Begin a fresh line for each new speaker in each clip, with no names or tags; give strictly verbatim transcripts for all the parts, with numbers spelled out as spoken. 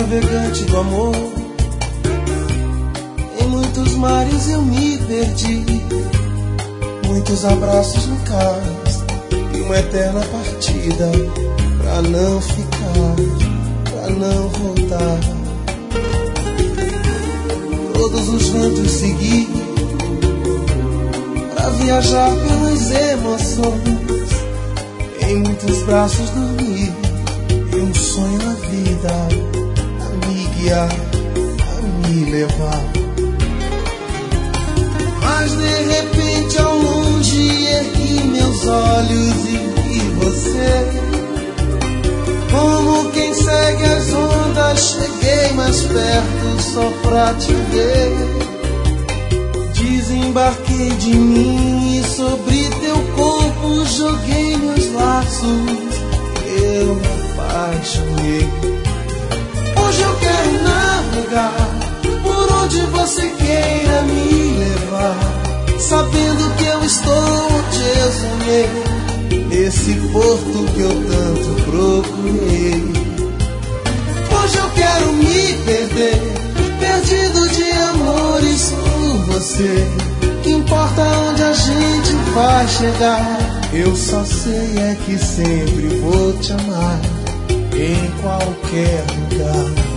navegante do amor. Em muitos mares eu me perdi, muitos abraços no cais e uma eterna partida pra não ficar, pra não voltar. Todos os ventos segui pra viajar pelas emoções. Em muitos braços dormi e um sonho na vida a me guiar, a me levar. Mas de repente ao longe ergui meus olhos e vi você. Como quem segue as ondas, cheguei mais perto só pra te ver. Desembarquei de mim e sobre teu corpo joguei meus laços. Eu me apaixonei. Hoje eu quero navegar por onde você queira me levar, sabendo que eu estou onde eu sonhei, nesse porto que eu tanto procurei. Hoje eu quero me perder, perdido de amores por você. Que importa onde a gente vai chegar, eu só sei é que sempre vou te amar, em qualquer lugar.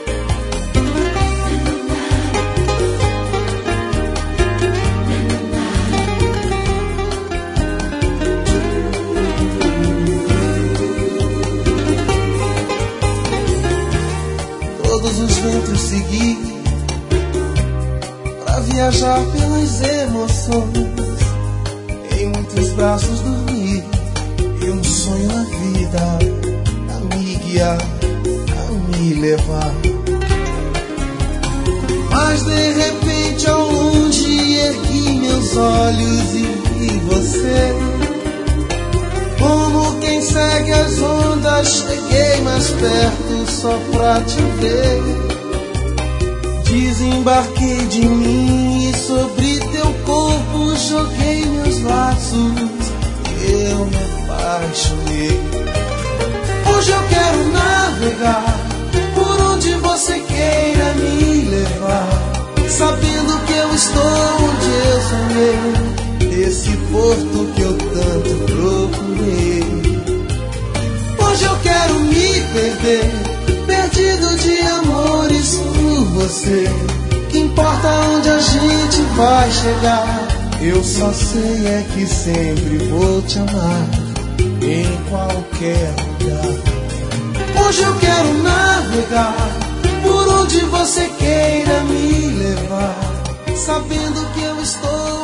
Todos os ventos segui pra viajar pelas emoções. Em muitos braços dormi e um sonho na vida a me guiar, a me levar. Mas de repente ao longe ergui meus olhos e vi você. Como quem segue as ondas, cheguei mais perto só pra te ver. Desembarquei de mim e sobre teu corpo joguei meus laços. Eu me apaixonei. Hoje eu quero navegar por onde você queira me levar, sabendo que eu estou onde eu sonhei, esse porto que eu tanto procurei. Hoje eu quero me perder, perdido de amores por você. Que importa onde a gente vai chegar, eu só sei é que sempre vou te amar, em qualquer lugar. Hoje eu quero navegar por onde você queira me levar, sabendo que eu estou